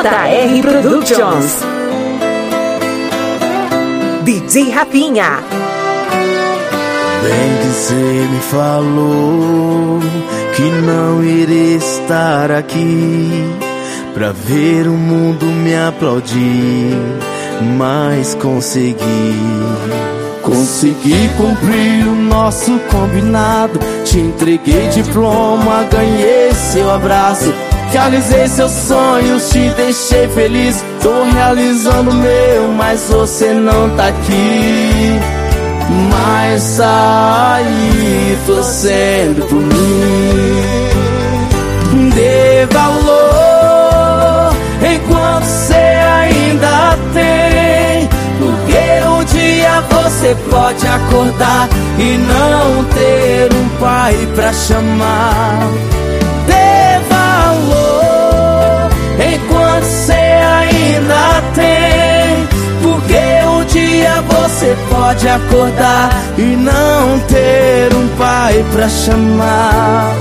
JR Productions. DJ Rafinha. Bem que cê me falou que não iria estar aqui pra ver o mundo me aplaudir, mas consegui cumprir o nosso combinado. Te entreguei diploma, ganhei seu abraço, realizei seus sonhos, te deixei feliz. Tô realizando o meu, mas você não tá aqui. Mas saí torcendo por mim. Dê valor enquanto cê ainda tem, porque um dia você pode acordar e não ter um pai pra chamar. Dê valor enquanto cê ainda tem, porque um dia você pode acordar e não ter um pai pra chamar.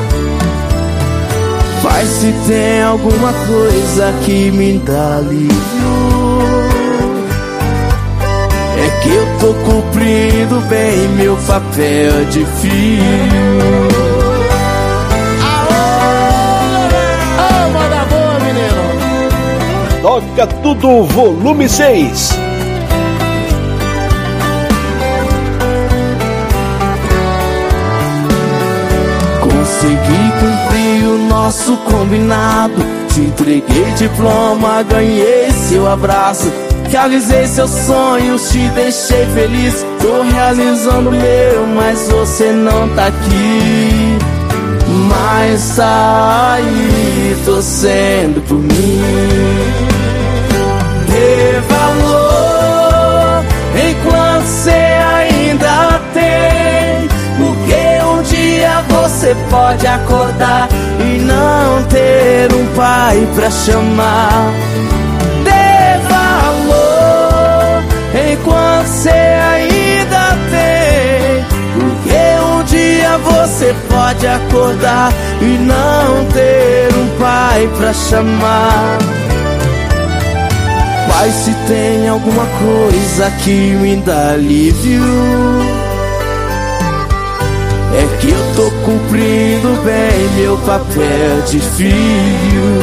Mas se tem alguma coisa que me dá alívio, é que eu tô cumprindo bem meu papel de filho. Aô, manda boa, menino. Toca Tudo, volume 6. Consegui cumprir o nosso combinado. Te entreguei diploma, ganhei seu abraço, realizei seus sonhos, te deixei feliz. Tô realizando o meu, mas você não tá aqui. Mas saí torcendo por mim. Dê valor enquanto cê ainda tem, porque um dia você pode acordar e não ter um pai pra chamar. Dê valor enquanto cê ainda tem, porque um dia você pode acordar e não ter um pai pra chamar. Mas se tem alguma coisa que me dá alívio, é que eu tô cumprindo bem meu papel de filho.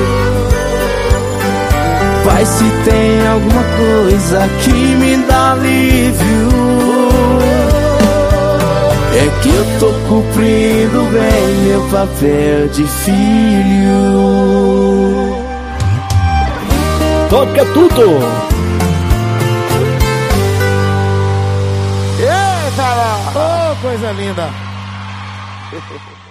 Pai, se tem alguma coisa que me dá alívio, é que eu tô cumprindo bem meu papel de filho. Toca Tudo. Eita, oh, coisa linda.